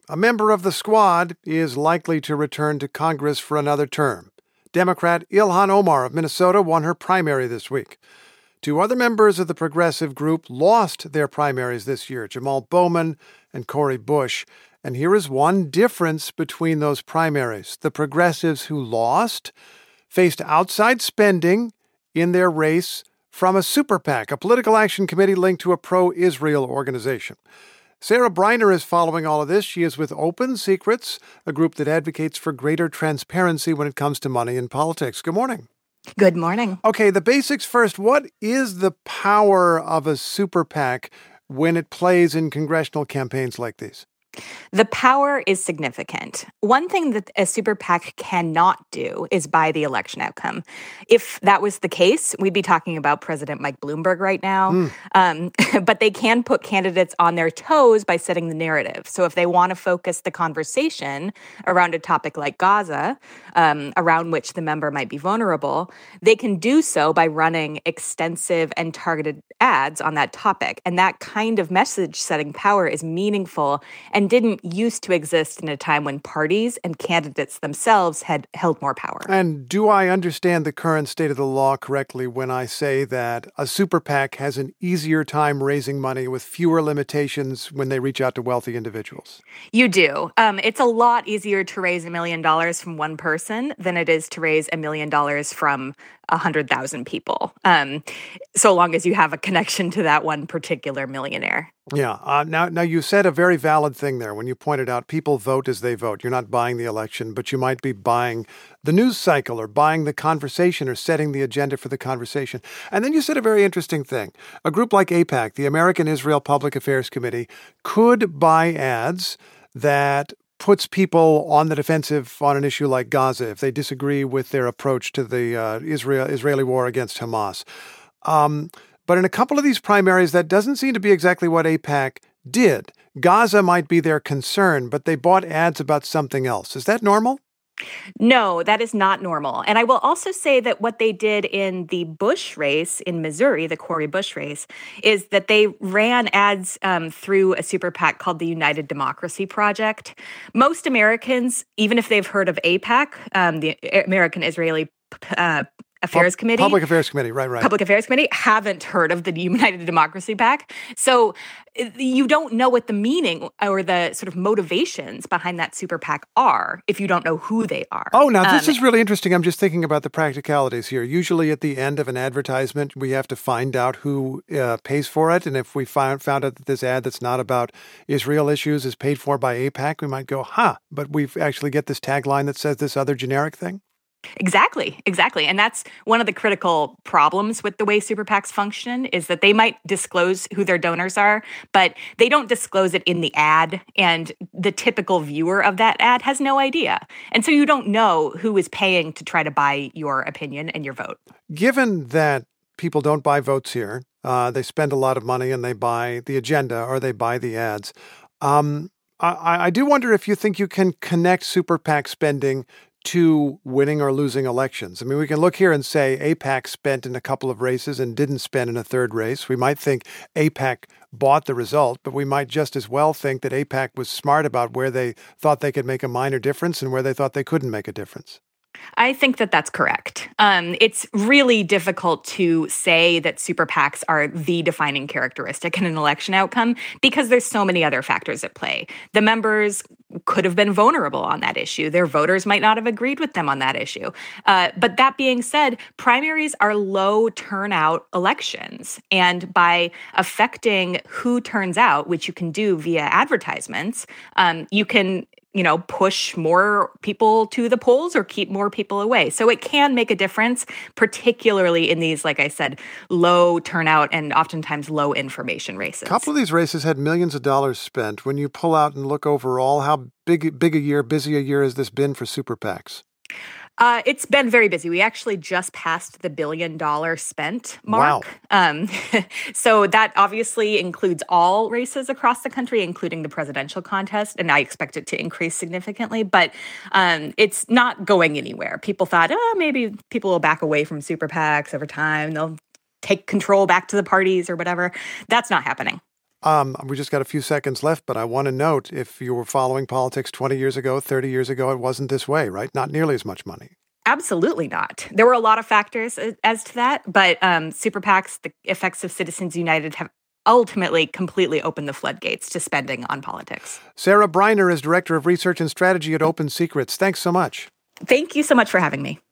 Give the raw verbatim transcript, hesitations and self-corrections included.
A member of the squad is likely to return to Congress for another term. Democrat Ilhan Omar of Minnesota won her primary this week. Two other members of the progressive group lost their primaries this year, Jamal Bowman and Cori Bush. And here is one difference between those primaries. The progressives who lost faced outside spending in their race from a super PAC, a political action committee linked to a pro-Israel organization. Sarah Briner is following all of this. She is with Open Secrets, a group that advocates for greater transparency when it comes to money in politics. Good morning. Good morning. Okay, the basics first. What is the power of a super PAC when it plays in congressional campaigns like these? The power is significant. One thing that a super PAC cannot do is buy the election outcome. If that was the case, we'd be talking about President Mike Bloomberg right now. Mm. Um, but they can put candidates on their toes by setting the narrative. So if they want to focus the conversation around a topic like Gaza, um, around which the member might be vulnerable, they can do so by running extensive and targeted ads on that topic. And that kind of message-setting power is meaningful and didn't used to exist in a time when parties and candidates themselves had held more power. And do I understand the current state of the law correctly when I say that a super PAC has an easier time raising money with fewer limitations when they reach out to wealthy individuals? You do. Um, it's a lot easier to raise a million dollars from one person than it is to raise a million dollars from one hundred thousand people, um, so long as you have a connection to that one particular millionaire. Yeah. Uh, now, now, you said a very valid thing there when you pointed out people vote as they vote. You're not buying the election, but you might be buying the news cycle or buying the conversation or setting the agenda for the conversation. And then you said a very interesting thing. A group like AIPAC, the American Israel Public Affairs Committee, could buy ads that puts people on the defensive on an issue like Gaza if they disagree with their approach to the uh, Israel Israeli war against Hamas. Um, but in a couple of these primaries, that doesn't seem to be exactly what AIPAC did. Gaza might be their concern, but they bought ads about something else. Is that normal? No, that is not normal. And I will also say that what they did in the Bush race in Missouri, the Cori Bush race, is that they ran ads um, through a super PAC called the United Democracy Project. Most Americans, even if they've heard of AIPAC, um, the American Israeli uh, Affairs Committee. Public Affairs Committee, right, right. Public Affairs Committee, haven't heard of the United Democracy PAC. So you don't know what the meaning or the sort of motivations behind that super PAC are if you don't know who they are. Oh, now this um, is really interesting. I'm just thinking about the practicalities here. Usually at the end of an advertisement, we have to find out who uh, pays for it. And if we find, found out that this ad that's not about Israel issues is paid for by AIPAC, we might go, huh, but we actually get this tagline that says this other generic thing? Exactly, exactly. And that's one of the critical problems with the way super PACs function is that they might disclose who their donors are, but they don't disclose it in the ad. And the typical viewer of that ad has no idea. And so you don't know who is paying to try to buy your opinion and your vote. Given that people don't buy votes here, uh, they spend a lot of money and they buy the agenda or they buy the ads. Um, I, I do wonder if you think you can connect super PAC spending to winning or losing elections. I mean, we can look here and say AIPAC spent in a couple of races and didn't spend in a third race. We might think AIPAC bought the result, but we might just as well think that AIPAC was smart about where they thought they could make a minor difference and where they thought they couldn't make a difference. I think that that's correct. Um, it's really difficult to say that super PACs are the defining characteristic in an election outcome because there's so many other factors at play. The members could have been vulnerable on that issue. Their voters might not have agreed with them on that issue. Uh, but that being said, primaries are low turnout elections. And by affecting who turns out, which you can do via advertisements, um, you can you know, push more people to the polls or keep more people away. So it can make a difference, particularly in these, like I said, low turnout and oftentimes low information races. A couple of these races had millions of dollars spent. When you pull out and look overall, how big, big a year, busy a year has this been for super PACs? Uh, it's been very busy. We actually just passed the billion dollar spent mark. Wow. Um, so that obviously includes all races across the country, including the presidential contest. And I expect it to increase significantly. But um, it's not going anywhere. People thought, oh, maybe people will back away from super PACs over time. They'll take control back to the parties or whatever. That's not happening. Um, we just got a few seconds left, but I want to note, if you were following politics twenty years ago, thirty years ago, it wasn't this way, right? Not nearly as much money. Absolutely not. There were a lot of factors as to that, but um, super PACs, the effects of Citizens United, have ultimately completely opened the floodgates to spending on politics. Sarah Briner is Director of Research and Strategy at Open Secrets. Thanks so much. Thank you so much for having me.